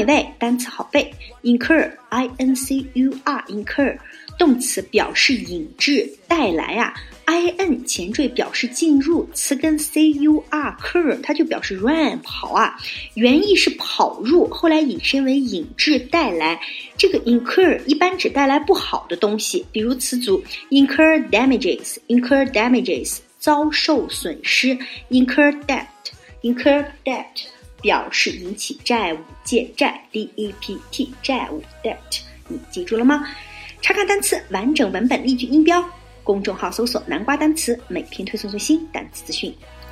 美味，单词好背。incur I-N-C-U-R incur 动词表示引致带来啊 ，in 前缀表示进入，词根 C-U-R cur 它就表示 run 跑啊，原意是跑入，后来引申为引致带来。这个 incur 一般指带来不好的东西，比如词组 incur damages 遭受损失 incur debt 表示引起债务借债 debt 债务 debt 你记住了吗？查看单词完整文本例句音标，公众号搜索南瓜单词，每篇推送最新单词资讯。